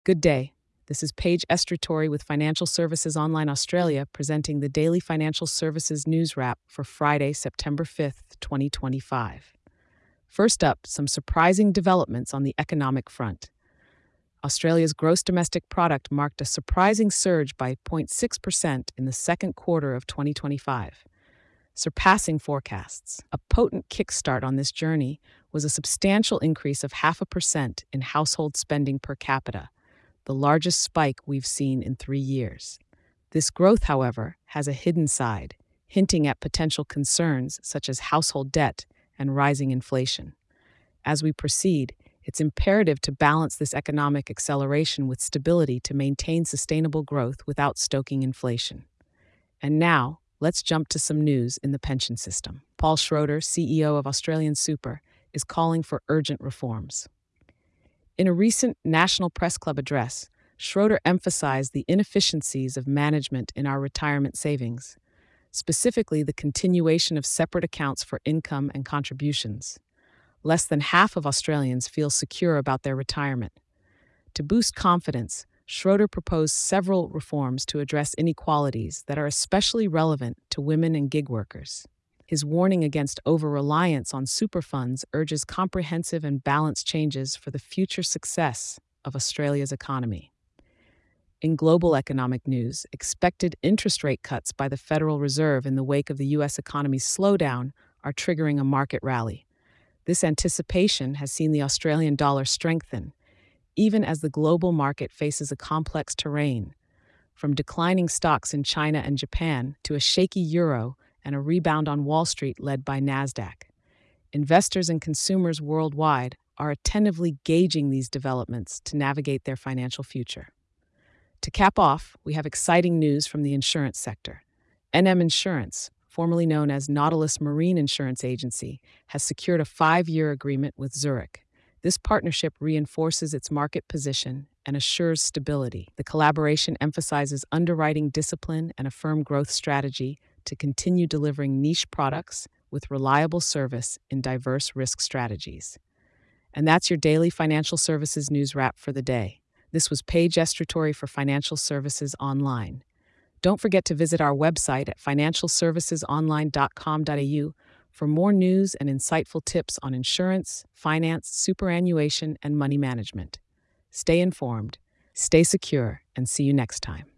Good day. This is Paige Estratori with Financial Services Online Australia presenting the daily financial services news wrap for Friday, September 5th, 2025. First up, some surprising developments on the economic front. Australia's gross domestic product marked a surprising surge by 0.6% in the second quarter of 2025, surpassing forecasts. A potent kickstart on this journey was a substantial increase of 0.5% in household spending per capita, the largest spike we've seen in 3 years. This growth, however, has a hidden side, hinting at potential concerns such as household debt and rising inflation. As we proceed, it's imperative to balance this economic acceleration with stability to maintain sustainable growth without stoking inflation. And now, let's jump to some news in the pension system. Paul Schroeder, CEO of Australian Super, is calling for urgent reforms. In a recent National Press Club address, Schroeder emphasized the inefficiencies of management in our retirement savings, specifically the continuation of separate accounts for income and contributions. Less than half of Australians feel secure about their retirement. To boost confidence, Schroeder proposed several reforms to address inequalities that are especially relevant to women and gig workers. His warning against over-reliance on super funds urges comprehensive and balanced changes for the future success of Australia's economy. In global economic news, expected interest rate cuts by the Federal Reserve in the wake of the U.S. economy's slowdown are triggering a market rally. This anticipation has seen the Australian dollar strengthen, even as the global market faces a complex terrain, from declining stocks in China and Japan to a shaky euro and a rebound on Wall Street led by Nasdaq. Investors and consumers worldwide are attentively gauging these developments to navigate their financial future. To cap off, we have exciting news from the insurance sector. NM Insurance, formerly known as Nautilus Marine Insurance Agency, has secured a 5-year agreement with Zurich. This partnership reinforces its market position and assures stability. The collaboration emphasizes underwriting discipline and a firm growth strategy to continue delivering niche products with reliable service in diverse risk strategies. And that's your daily financial services news wrap for the day. This was Paige Estratori for Financial Services Online. Don't forget to visit our website at financialservicesonline.com.au for more news and insightful tips on insurance, finance, superannuation, and money management. Stay informed, stay secure, and see you next time.